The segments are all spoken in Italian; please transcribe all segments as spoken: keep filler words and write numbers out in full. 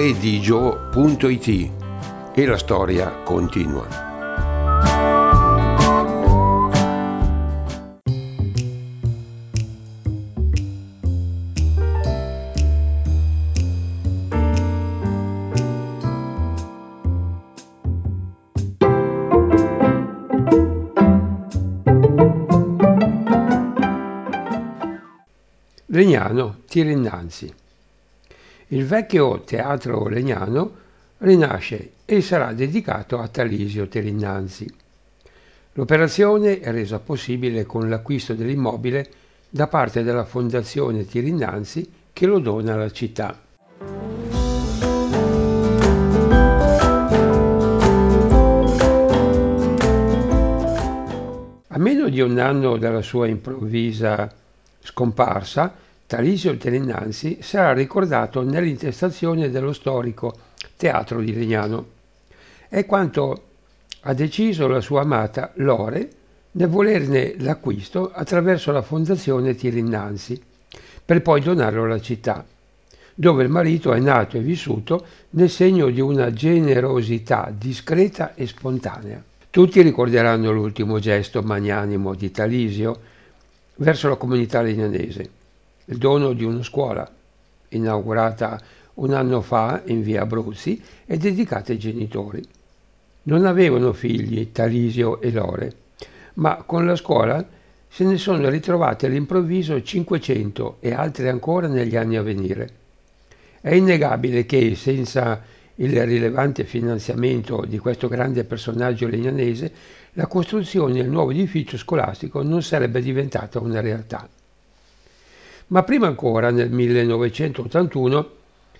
redigio punto it e la storia continua. Legnano tira innanzi. Il vecchio teatro Legnano rinasce e sarà dedicato a Talisio Tirinnanzi. L'operazione è resa possibile con l'acquisto dell'immobile da parte della Fondazione Tirinnanzi che lo dona alla città. A meno di un anno dalla sua improvvisa scomparsa, Talisio Tirinnanzi sarà ricordato nell'intestazione dello storico Teatro di Legnano. È quanto ha deciso la sua amata Lore nel volerne l'acquisto attraverso la Fondazione Tirinnanzi, per poi donarlo alla città, dove il marito è nato e vissuto nel segno di una generosità discreta e spontanea. Tutti ricorderanno l'ultimo gesto magnanimo di Talisio verso la comunità legnanese, il dono di una scuola, inaugurata un anno fa in via Abruzzi e dedicata ai genitori. Non avevano figli Talisio e Lore, ma con la scuola se ne sono ritrovate all'improvviso cinquecento e altre ancora negli anni a venire. È innegabile che senza il rilevante finanziamento di questo grande personaggio legnanese, la costruzione del nuovo edificio scolastico non sarebbe diventata una realtà. Ma prima ancora, nel millenovecentottantuno,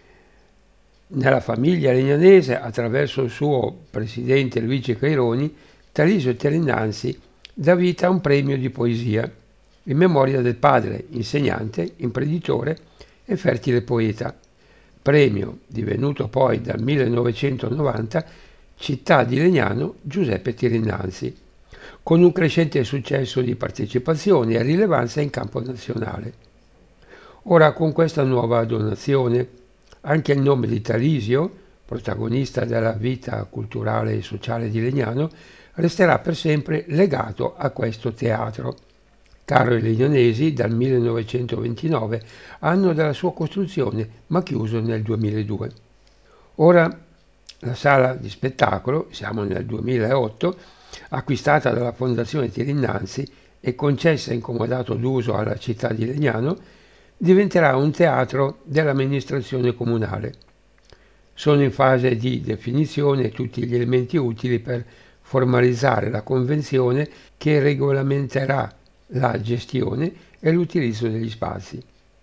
nella famiglia legnanese, attraverso il suo presidente Luigi Caironi, Talisio Tirinnanzi dà vita a un premio di poesia, in memoria del padre, insegnante, imprenditore e fertile poeta. Premio divenuto poi dal millenovecentonovanta Città di Legnano Giuseppe Tirinnanzi, con un crescente successo di partecipazione e rilevanza in campo nazionale. Ora con questa nuova donazione anche il nome di Talisio, protagonista della vita culturale e sociale di Legnano, resterà per sempre legato a questo teatro, caro ai legnanesi dal millenovecentoventinove, anno della sua costruzione, ma chiuso nel duemiladue. Ora la sala di spettacolo, siamo nel duemilaotto, acquistata dalla Fondazione Tirinnanzi e concessa in comodato d'uso alla città di Legnano, diventerà un teatro dell'amministrazione comunale. Sono in fase di definizione tutti gli elementi utili per formalizzare la convenzione che regolamenterà la gestione e l'utilizzo degli spazi.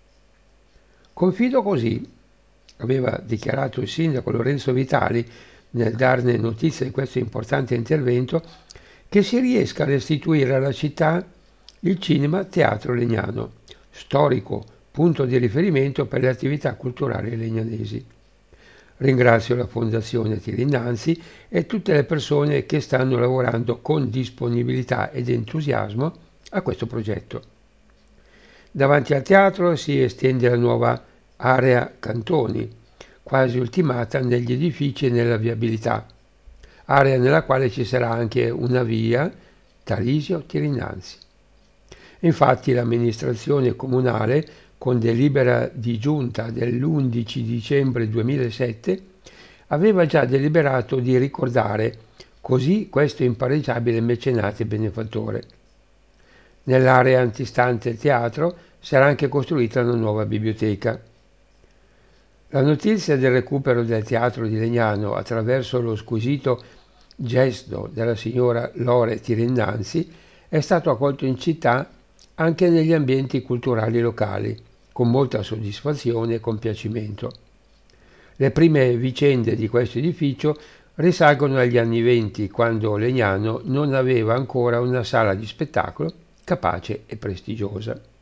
Confido così, aveva dichiarato il sindaco Lorenzo Vitali nel darne notizia di questo importante intervento, che si riesca a restituire alla città il cinema Teatro Legnano, storico punto di riferimento per le attività culturali legnanesi. Ringrazio la Fondazione Tirinnanzi e tutte le persone che stanno lavorando con disponibilità ed entusiasmo a questo progetto. Davanti al teatro si estende la nuova area cantoni, quasi ultimata negli edifici e nella viabilità, area nella quale ci sarà anche una via Talisio Tirinnanzi. Infatti l'amministrazione comunale, con delibera di giunta dell'undici dicembre duemilasette, aveva già deliberato di ricordare così questo impareggiabile mecenate benefattore. Nell'area antistante il teatro sarà anche costruita una nuova biblioteca. La notizia del recupero del teatro di Legnano attraverso lo squisito gesto della signora Lore Tirinnanzi è stato accolto in città anche negli ambienti culturali locali, con molta soddisfazione e compiacimento. Le prime vicende di questo edificio risalgono agli anni venti, quando Legnano non aveva ancora una sala di spettacolo capace e prestigiosa.